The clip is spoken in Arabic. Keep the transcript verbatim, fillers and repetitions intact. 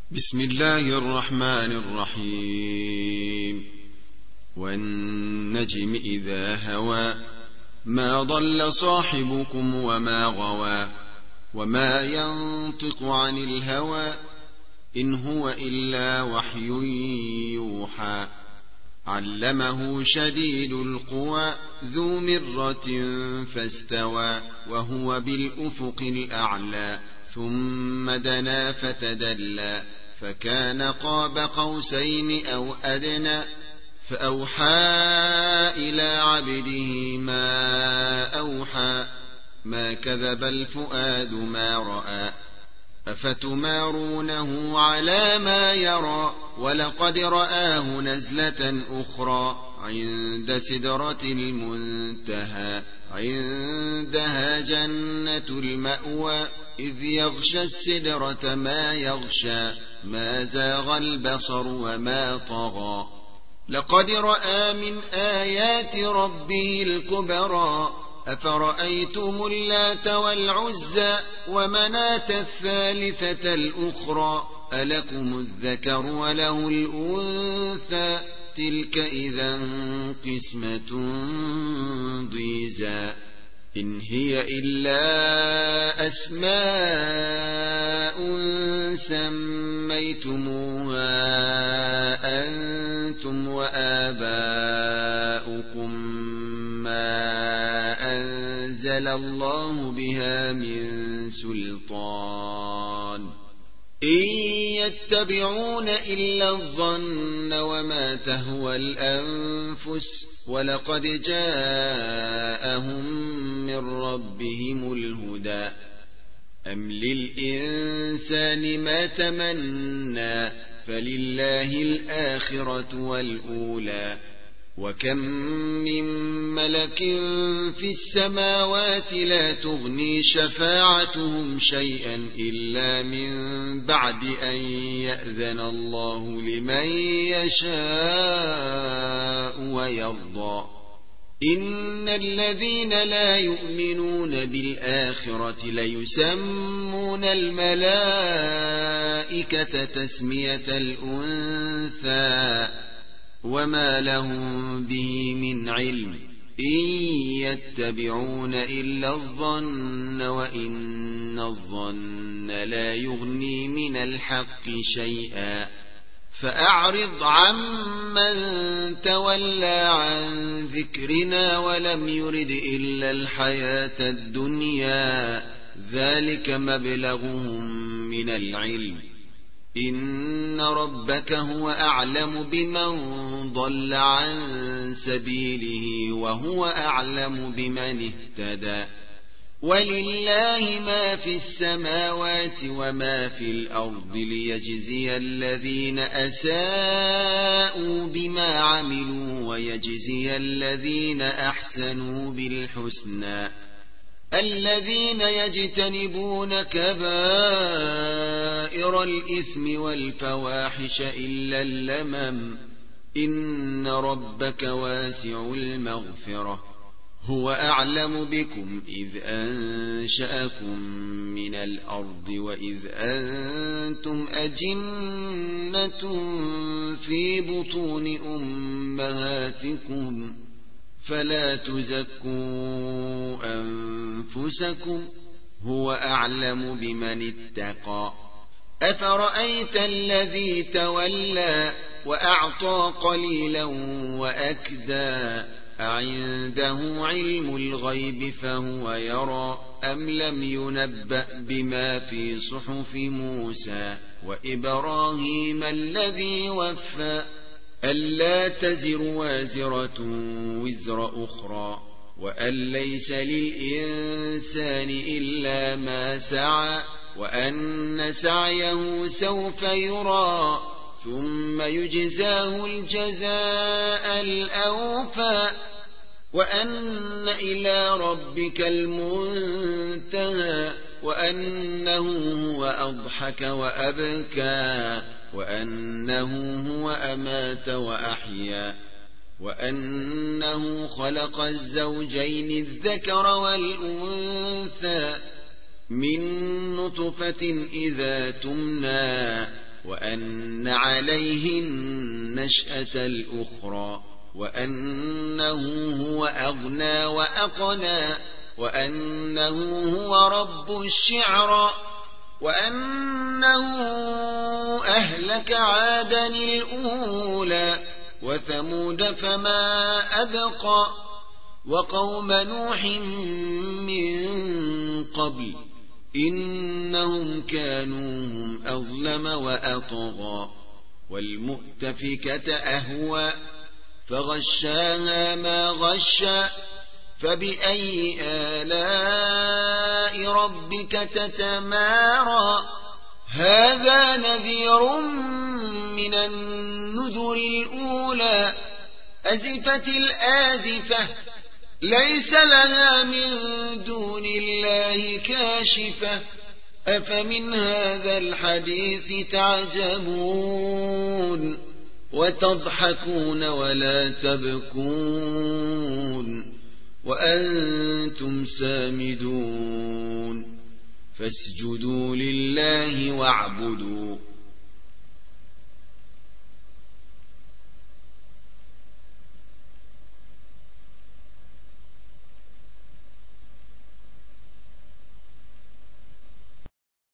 بسم الله الرحمن الرحيم. والنجم إذا هوى ما ضل صاحبكم وما غوى وما ينطق عن الهوى إن هو إلا وحي يوحى علمه شديد القوى ذو مرة فاستوى وهو بالأفق الأعلى ثم دنا فتدلى فكان قاب قوسين أو أدنى فأوحى إلى عبده ما أوحى ما كذب الفؤاد ما رأى أفتمارونه على ما يرى ولقد رآه نزلة أخرى عند سدرة المنتهى عندها جنة المأوى إذ يغشى السدرة ما يغشى ما زاغ البصر وما طغى لقد رأى من آيات ربه الكبرى أفرأيتم اللات والعزى ومناة الثالثة الأخرى ألكم الذكر وله الأنثى تلك إذا قسمة ضيزى إن هي إلا أسماء سميتموها أنتم وآباؤكم ما أنزل الله بها من سلطان إن يتبعون إلا الظن وما تهوى الأنفس ولقد جاءهم من ربهم الهدى أم للإنسان ما تمنى فلله الآخرة والأولى وكم من ملك في السماوات لا تغني شفاعتهم شيئا إلا من بعد أن يأذن الله لمن يشاء ويرضى إن الذين لا يؤمنون بالآخرة ليسمون الملائكة تسمية الأنثى وما لهم به من علم إن يتبعون إلا الظن وإن الظن لا يغني من الحق شيئا فأعرض عمن تولى عن ذكرنا ولم يرد إلا الحياة الدنيا ذلك مبلغهم من العلم إن ربك هو أعلم بمن ضل عن سبيله وهو أعلم بمن اهتدى ولله ما في السماوات وما في الأرض ليجزي الذين أساءوا بما عملوا ويجزي الذين أحسنوا بالحسنى الذين يجتنبون كبائر الإثم والفواحش إلا اللمم إن ربك واسع المغفرة هو أعلم بكم إذ أنشأكم من الأرض وإذ أنتم أجنة في بطون أمهاتكم فلا تزكوا أنفسكم هو أعلم بمن اتقى أفرأيت الذي تولى وأعطى قليلا وأكدى أعنده علم الغيب فهو يرى أم لم ينبأ بما في صحف موسى وإبراهيم الذي وفى ألا تزر وازرة وزر أخرى وأن ليس للإنسان إلا ما سعى وأن سعيه سوف يرى ثم يجزاه الجزاء الأوفى وأن إلى ربك المنتهى وأنه هو أضحك وأبكى وأنه هو أمات وأحيا وأنه خلق الزوجين الذكر والأنثى من نطفة إذا تمنى وأن عليه النشأة الأخرى وأنه هو أغنى وأقنى وأنه هو رب الشعرى وأنه أهلك عادا الأولى وثمود فما أبقى وقوم نوح من قبل إنهم كانوا هم أظلم وأطغى والمؤتفكة أهوى فغشاها ما غشى فبأي آلاء ربك تتمارى هذا نذير من النذر الأولى أزفت الآزفة ليس لها من دون الله كاشفة أفمن هذا الحديث تعجبون وتضحكون ولا تبكون وأنتم سامدون فاسجدوا لله واعبدوا